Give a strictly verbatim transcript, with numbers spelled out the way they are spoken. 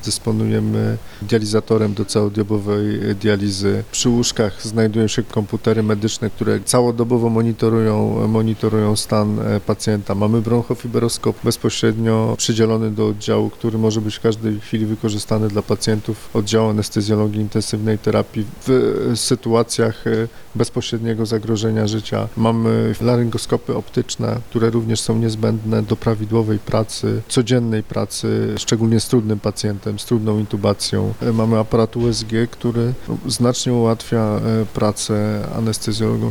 dysponujemy dializatorem do całodobowej dializy. Przy łóżkach znajdują się komputery medyczne, które całodobowo monitorują, monitorują stan pacjenta. Mamy bronchofiberoskop bezpośrednio przydzielony do oddziału, który może być w każdej chwili wykorzystany dla pacjentów oddziału anestezjologii intensywnej terapii w sytuacjach bezpośredniego zagrożenia życia. Mamy laryngoskopy optyczne, które również są niezbędne do prawidłowej pracy, codziennej pracy, szczególnie z trudnym pacjentem, z trudną intubacją. Mamy aparat U S G, który znacznie ułatwia pracę anestezjologom